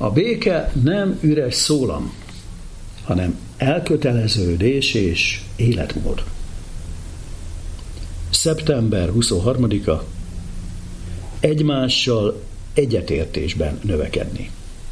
A béke nem üres szólam, hanem elköteleződés és életmód. Szeptember 23-a. Egymással egyetértésben növekedni.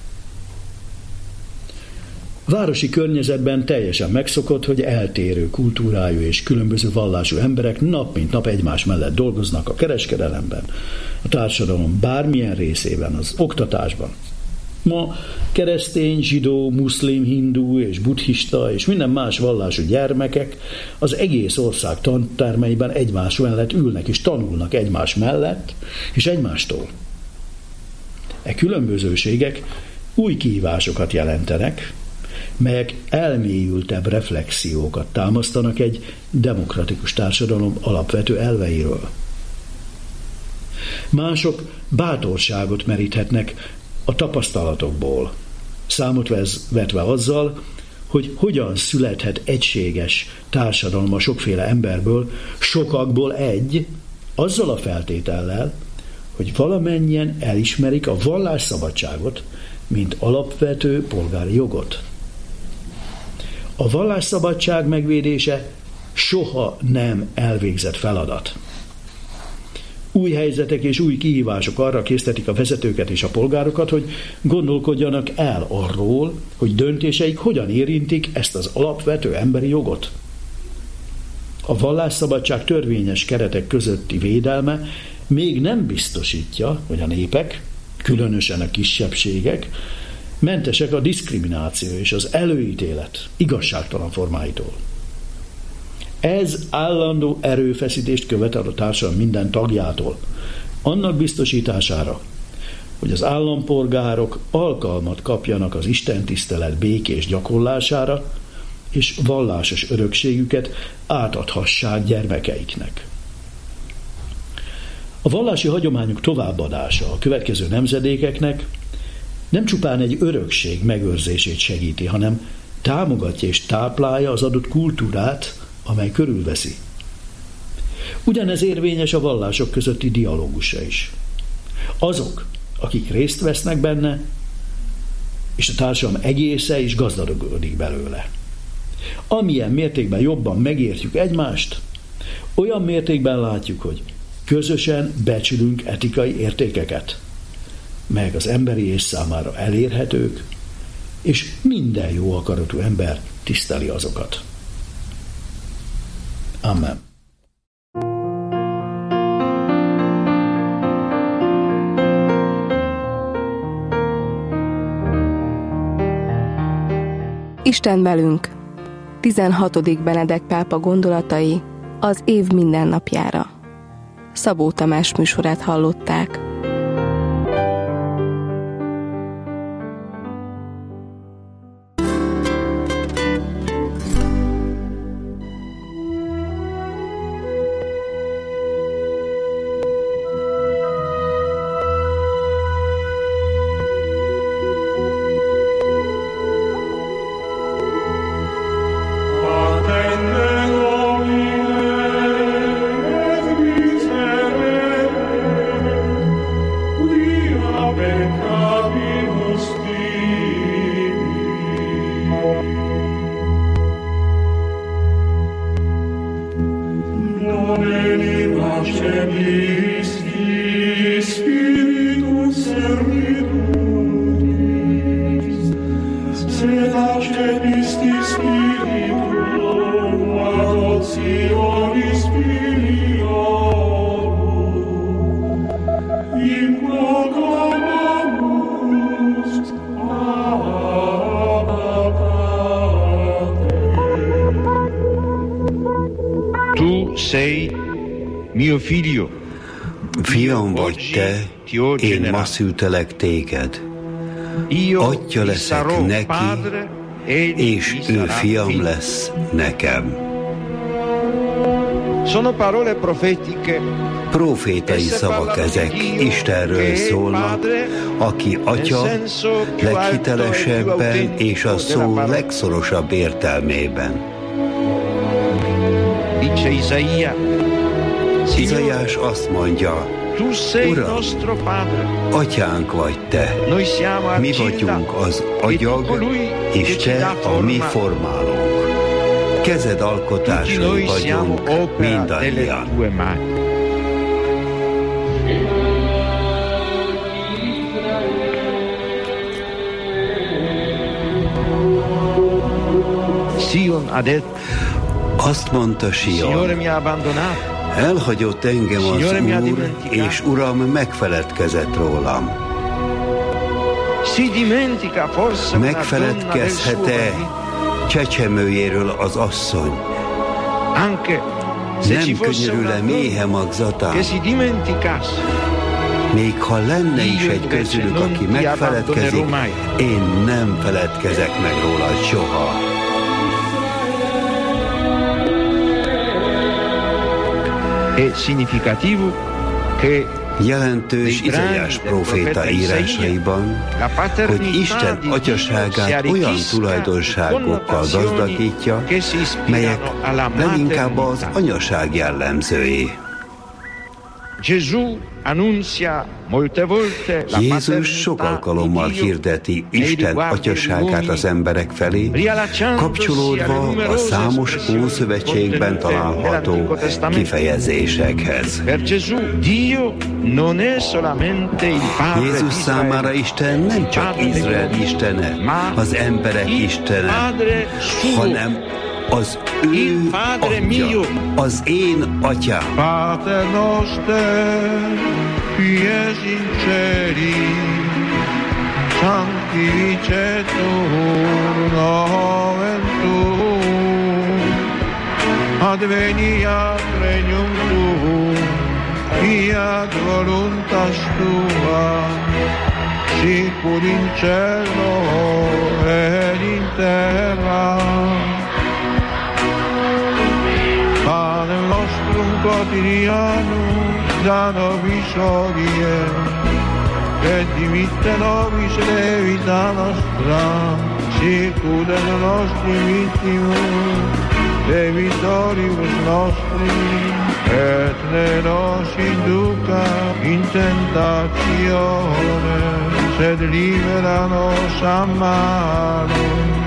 Városi környezetben teljesen megszokott, hogy eltérő kultúrájú és különböző vallású emberek nap mint nap egymás mellett dolgoznak a kereskedelemben, a társadalom bármilyen részében, az oktatásban. Ma keresztény, zsidó, muszlim, hindu és buddhista és minden más vallású gyermekek az egész ország tantermeiben egymás mellett ülnek és tanulnak egymás mellett és egymástól. E különbözőségek új kihívásokat jelentenek, melyek elmélyültebb reflexiókat támasztanak egy demokratikus társadalom alapvető elveiről. Mások bátorságot meríthetnek a tapasztalatokból, számot vetve azzal, hogy hogyan születhet egységes társadalom a sokféle emberből, sokakból egy, azzal a feltétellel, hogy valamennyien elismerik a vallásszabadságot, mint alapvető polgári jogot. A vallásszabadság megvédése soha nem elvégzett feladat. Új helyzetek és új kihívások arra késztetik a vezetőket és a polgárokat, hogy gondolkodjanak el arról, hogy döntéseik hogyan érintik ezt az alapvető emberi jogot. A vallásszabadság törvényes keretek közötti védelme még nem biztosítja, hogy a népek, különösen a kisebbségek, mentesek a diszkrimináció és az előítélet igazságtalan formáitól. Ez állandó erőfeszítést követel a társadalom minden tagjától, annak biztosítására, hogy az állampolgárok alkalmat kapjanak az istentisztelet békés gyakorlására, és vallásos örökségüket átadhassák gyermekeiknek. A vallási hagyományok továbbadása a következő nemzedékeknek nem csupán egy örökség megőrzését segíti, hanem támogatja és táplálja az adott kultúrát, amely körülveszi. Ugyanez érvényes a vallások közötti dialógusra is. Azok, akik részt vesznek benne, és a társadalom egésze is gazdagodik belőle. Amilyen mértékben jobban megértjük egymást, olyan mértékben látjuk, hogy közösen becsülünk etikai értékeket, melyek az emberi ész számára elérhetők, és minden jó akaratú ember tiszteli azokat. Amen. Isten velünk. 16. Benedek pápa gondolatai az év mindennapjára. Szabó Tamás műsorát hallották. Tu sei mio figlio. Fiam vagy te, én ma szültelek téged. Atya leszek neki, és ő fiam lesz nekem. Profétai szavak ezek, Istenről szólnak, aki Atya leghitelesebben és a szó legszorosabb értelmében. Izaiás azt mondja, Uram, atyánk vagy te, mi vagyunk az agyag, és te a mi formálónk. Kezed alkotásai vagyunk mindannyian. Azt mondta Sion, elhagyott engem az Úr, és Uram megfeledkezett rólam. Megfeledkezhet-e csecsemőjéről az asszony? Nem könyörül-e méhe magzatán? Még ha lenne is egy közülük, aki megfeledkezik, én nem feledkezek meg róla soha. Jelentős Izaiás próféta írásaiban, hogy Isten atyaságát olyan tulajdonságokkal gazdagítja, melyek leginkább az anyaság jellemzői. Jézus sok alkalommal hirdeti Isten atyaságát az emberek felé, kapcsolódva a számos Ószövetségben található kifejezésekhez. Jézus számára Isten nem csak Izrael istene, az emberek istene, hanem az ő atya, az én atyám. Pater noster, qui es in celi, sanctificetur nomen tuum, adveniat regnum tuum, fiat voluntas tua, sicur in cielo et in terra. Pane nostrum quotidianum da nobis hodie, et dimitte nobis levita nostra, sicur et nostri vittimus, debitoribus nostri, et ne nos induca in tentatione, sed libera nos a malo.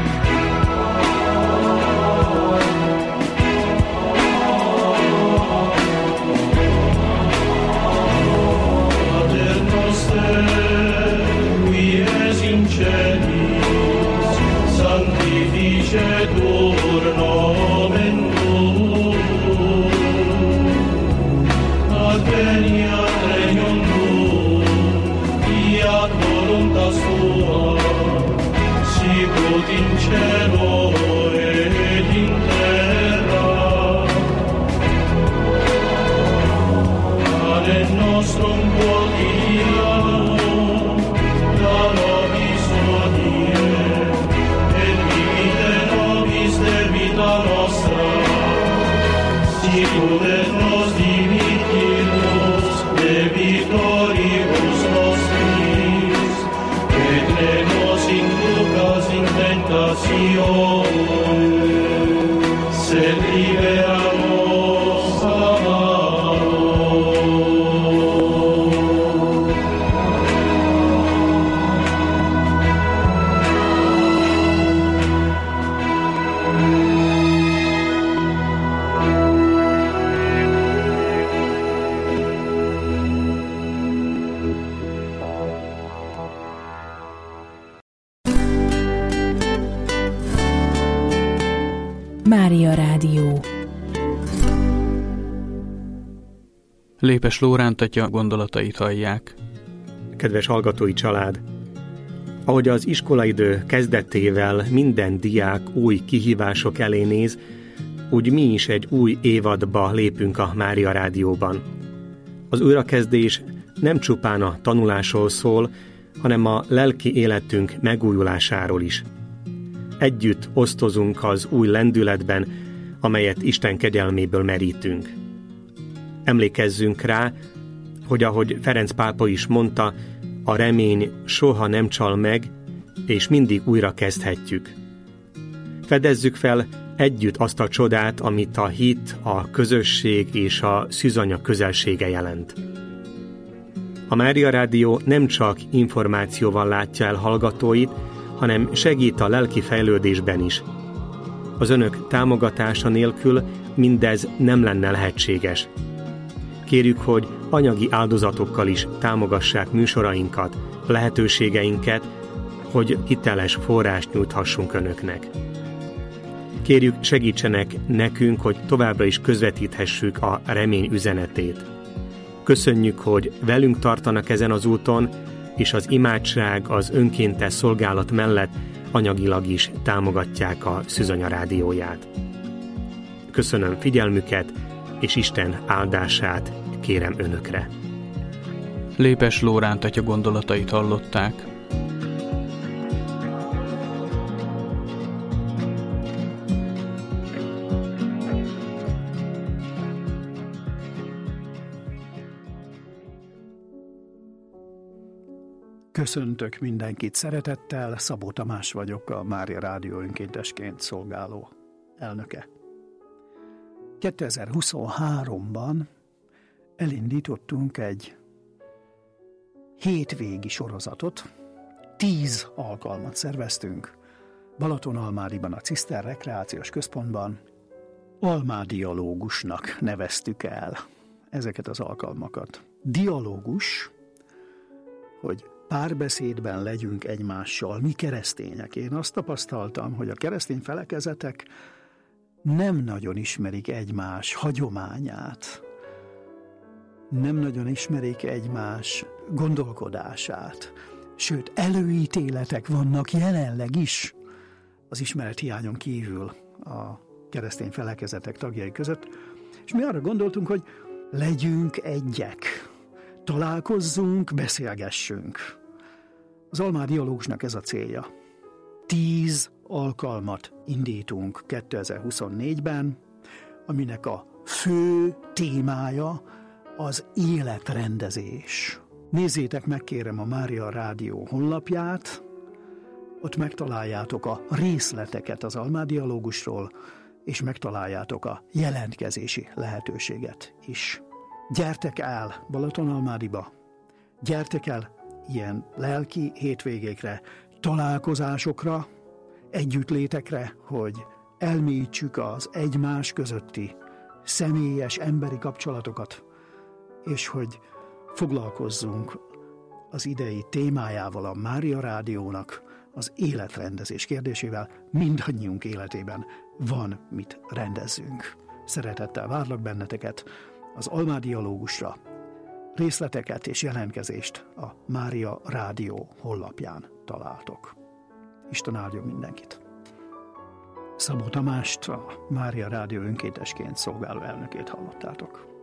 Sanctificetur nomen tuum, adveniat regnum tuum, fiat voluntas tua, sicut in cielo et in terra. Panem nostrum quotidianum da nobis hodie, debita nostra, sicur et nos dimittimus debitoribus nostris, et ne nos inducas in tentatione, sed libera nos a malo. Mária Rádió. Lépes Lóránt atya gondolatait hallják. Kedves hallgatói család! Ahogy az iskolaidő kezdetével minden diák új kihívások elé néz, úgy mi is egy új évadba lépünk a Mária Rádióban. Az újrakezdés nem csupán a tanulásról szól, hanem a lelki életünk megújulásáról is. Együtt osztozunk az új lendületben, amelyet Isten kegyelméből merítünk. Emlékezzünk rá, hogy ahogy Ferenc pápa is mondta, a remény soha nem csal meg, és mindig újra kezdhetjük. Fedezzük fel együtt azt a csodát, amit a hit, a közösség és a szűzanya közelsége jelent. A Mária Rádió nem csak információval látja el hallgatóit, hanem segít a lelki fejlődésben is. Az önök támogatása nélkül mindez nem lenne lehetséges. Kérjük, hogy anyagi áldozatokkal is támogassák műsorainkat, lehetőségeinket, hogy hiteles forrást nyújthassunk önöknek. Kérjük, segítsenek nekünk, hogy továbbra is közvetíthessük a remény üzenetét. Köszönjük, hogy velünk tartanak ezen az úton, és az imádság, az önkéntes szolgálat mellett anyagilag is támogatják a Szűzanya rádióját. Köszönöm figyelmüket, és Isten áldását kérem önökre. Lépes Lóránt atya gondolatait hallották. Köszöntök mindenkit szeretettel, Szabó Tamás vagyok, a Mária Rádió önkéntesként szolgáló elnöke. 2023-ban elindítottunk egy hétvégi sorozatot, 10 alkalmat szerveztünk Balatonalmádiban, a Ciszter Rekreációs Központban. Almádialógusnak neveztük el ezeket az alkalmakat. Dialógus, hogy párbeszédben legyünk egymással, mi keresztények. Én azt tapasztaltam, hogy a keresztény felekezetek nem nagyon ismerik egymás hagyományát, nem nagyon ismerik egymás gondolkodását, sőt, előítéletek vannak jelenleg is az ismerethiányon kívül a keresztény felekezetek tagjai között, és mi arra gondoltunk, hogy legyünk egyek, találkozzunk, beszélgessünk. Az almádialógusnak ez a célja. 10 alkalmat indítunk 2024-ben, aminek a fő témája az életrendezés. Nézzétek meg, kérem, a Mária Rádió honlapját, ott megtaláljátok a részleteket az almádialógusról, és megtaláljátok a jelentkezési lehetőséget is. Gyertek el Balatonalmádiba, gyertek el ilyen lelki hétvégékre, találkozásokra, együttlétekre, hogy elmélyítsük az egymás közötti személyes emberi kapcsolatokat, és hogy foglalkozzunk az idei témájával, a Mária Rádiónak, az életrendezés kérdésével. Mindannyiunk életében van mit rendezzünk. Szeretettel várlak benneteket az almádialógusra. Részleteket és jelentkezést a Mária Rádió honlapján találtok. Isten áldjon mindenkit! Szabó Tamást, a Mária Rádió önkéntesként szolgáló elnökét hallottátok.